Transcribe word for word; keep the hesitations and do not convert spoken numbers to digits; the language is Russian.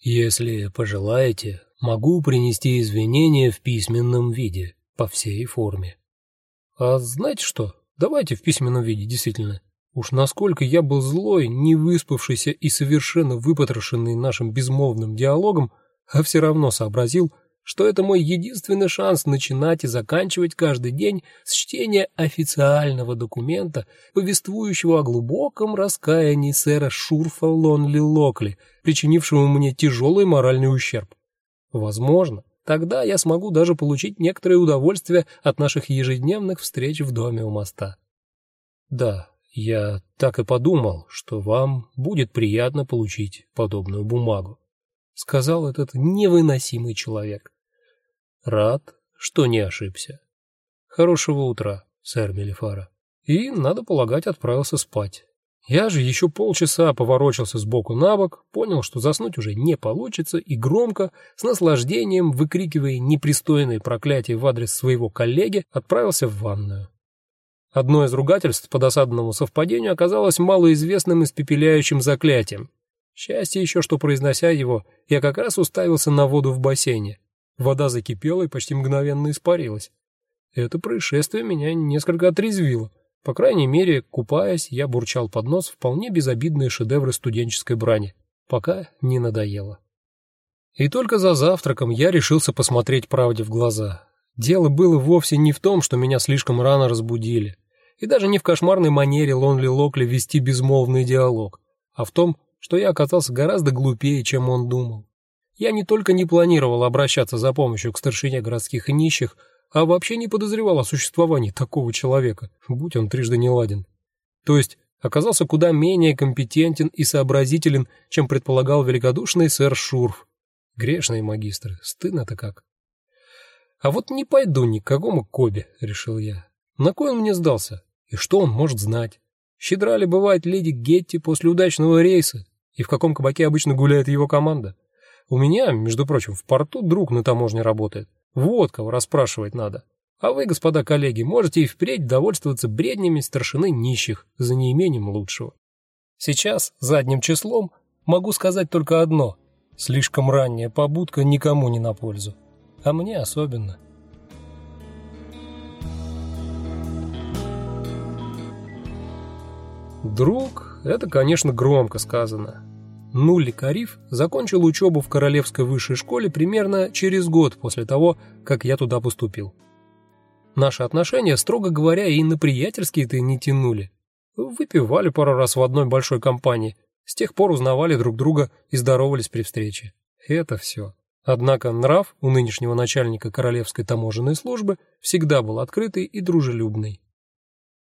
Если пожелаете, могу принести извинения в письменном виде, по всей форме. А знаете что? Давайте в письменном виде, действительно. Уж насколько я был злой, не выспавшийся и совершенно выпотрошенный нашим безмолвным диалогом, а все равно сообразил, что это мой единственный шанс начинать и заканчивать каждый день с чтения официального документа, повествующего о глубоком раскаянии сэра Шурфа Лонли Локли, причинившего мне тяжелый моральный ущерб. Возможно, тогда я смогу даже получить некоторое удовольствие от наших ежедневных встреч в доме у моста. Да, я так и подумал, что вам будет приятно получить подобную бумагу, сказал этот невыносимый человек. Рад, что не ошибся. Хорошего утра, сэр Мелифара. И, надо полагать, отправился спать. Я же еще полчаса поворочился с боку на бок, понял, что заснуть уже не получится, и громко, с наслаждением выкрикивая непристойные проклятия в адрес своего коллеги, отправился в ванную. Одно из ругательств по досадному совпадению оказалось малоизвестным испепеляющим заклятием. Счастье еще, что, произнося его, я как раз уставился на воду в бассейне. Вода закипела и почти мгновенно испарилась. Это происшествие меня несколько отрезвило. По крайней мере, купаясь, я бурчал под нос вполне безобидные шедевры студенческой брани, пока не надоело. И только за завтраком я решился посмотреть правде в глаза. Дело было вовсе не в том, что меня слишком рано разбудили, и даже не в кошмарной манере Лонли Локли вести безмолвный диалог, а в том, что я оказался гораздо глупее, чем он думал. Я не только не планировал обращаться за помощью к старшине городских нищих, а вообще не подозревал о существовании такого человека, будь он трижды неладен. То есть оказался куда менее компетентен и сообразителен, чем предполагал великодушный сэр Шурф. Грешные магистры, стыдно-то как. А вот не пойду ни к какому Кобе, решил я. На кой он мне сдался? И что он может знать? Щедра ли бывает леди Гетти после удачного рейса? И в каком кабаке обычно гуляет его команда? У меня, между прочим, в порту друг на таможне работает. Вот кого расспрашивать надо. А вы, господа коллеги, можете и впредь довольствоваться бреднями старшины нищих за неимением лучшего. Сейчас, задним числом, могу сказать только одно. Слишком ранняя побудка никому не на пользу. А мне особенно. Друг — это, конечно, громко сказано. Нулли Кариф закончил учебу в Королевской высшей школе примерно через год после того, как я туда поступил. Наши отношения, строго говоря, и на приятельские-то не тянули. Выпивали пару раз в одной большой компании, с тех пор узнавали друг друга и здоровались при встрече. Это все. Однако нрав у нынешнего начальника Королевской таможенной службы всегда был открытый и дружелюбный.